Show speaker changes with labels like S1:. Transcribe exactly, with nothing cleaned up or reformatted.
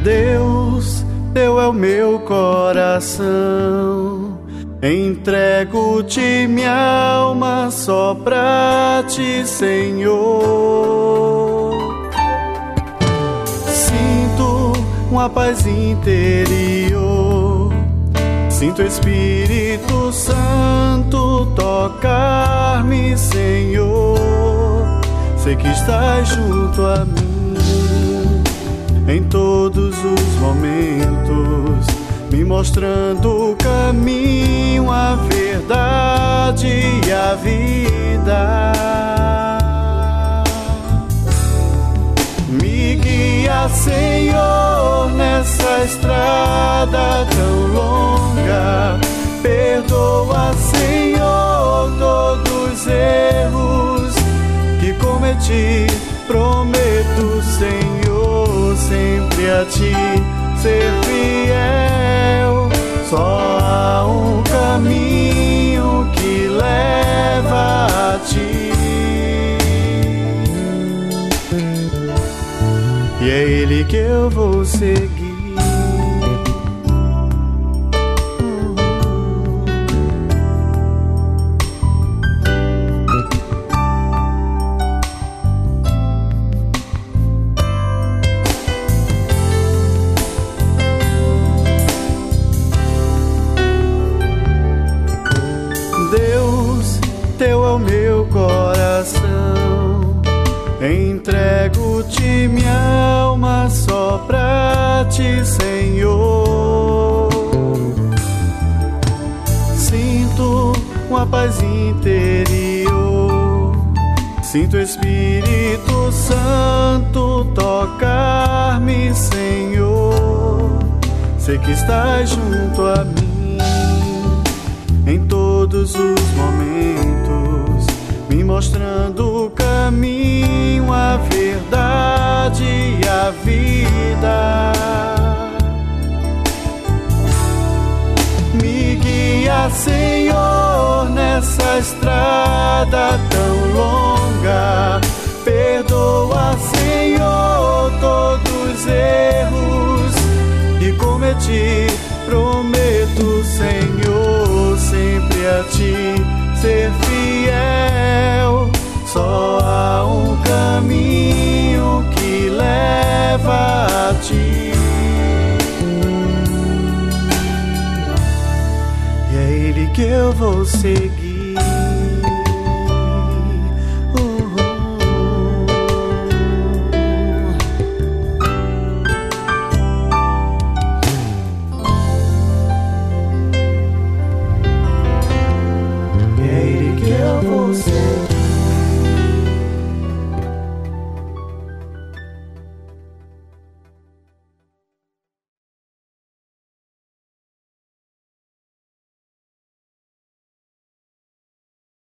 S1: Deus, teu é o meu coração, entrego-te minha alma só pra ti, Senhor. Sinto uma paz interior, sinto o Espírito Santo tocar-me, Senhor. Sei que estás junto a mim em todos os momentos, me mostrando o caminho, a verdade e a vida. Me guia, Senhor, nessa estrada tão longa. Perdoa, Senhor, todos os erros que cometi. Prometo, Senhor, sempre a ti ser fiel. Só há um caminho que leva a ti, e é ele que eu vou seguir. Teu é o meu coração, entrego-te minha alma só pra ti, Senhor. Sinto uma paz interior, sinto o Espírito Santo tocar-me, Senhor. Sei que estás junto a mim em todos os momentos, me mostrando o caminho, a verdade e a vida. Me guia, Senhor, nessa estrada tão longa. Perdoa, Senhor, todos os erros que cometi. Prometo, Senhor, sempre a ti ser fiel. Só há um caminho que leva a ti, e é ele que eu vou seguir.